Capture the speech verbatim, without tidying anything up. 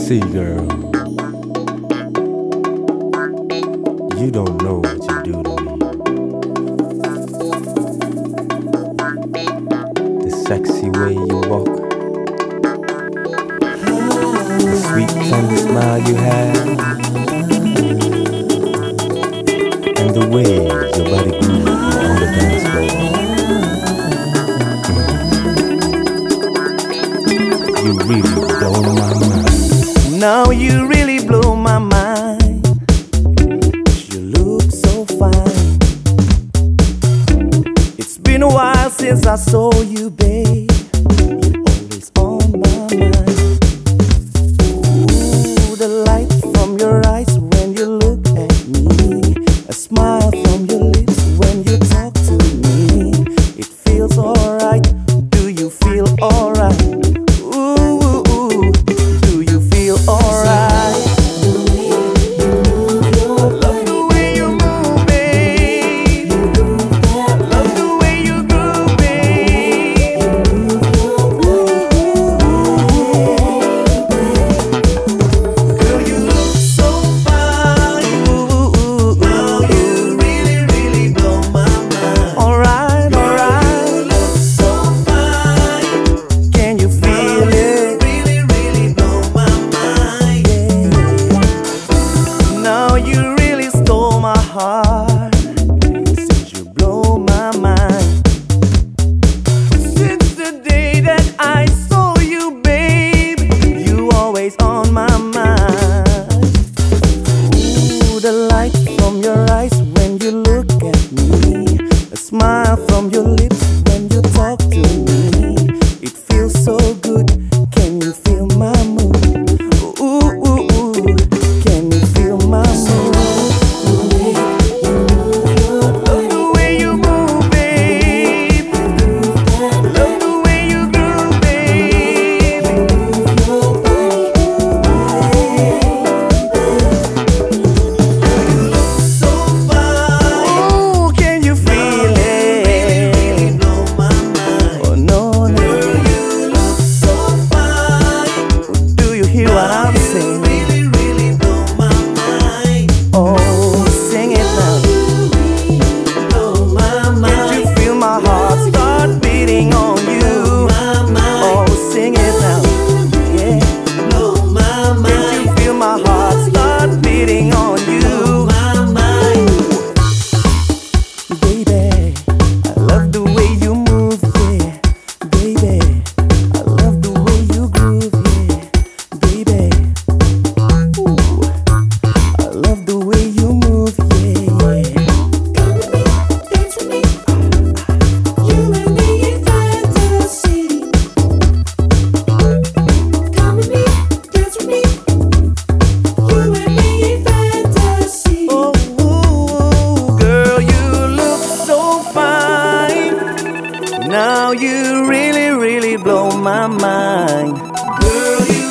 See, girl, you don't know what you do to me. The sexy way you walk, the sweet tender smile you have, and the way your body grooves on the dance floor. You really blow my mind. Now you really blow my mind. You look so fine. It's been a while since I saw you, babe. You're always on my mind. Ooh, the light from your eyes when you look at me, a smile from your lips when you talk to me. It feels alright. Do you feel alright? Since you blow my mind, since the day that I saw you, babe, you always on my mind. Ooh, the light from your eyes when you look at me, a smile from your lips when you talk to me. It feels so good. Can you feel my mood? Ooh, ooh, ooh. Can you feel my mood? Now you really, really blow my mind. Girl, you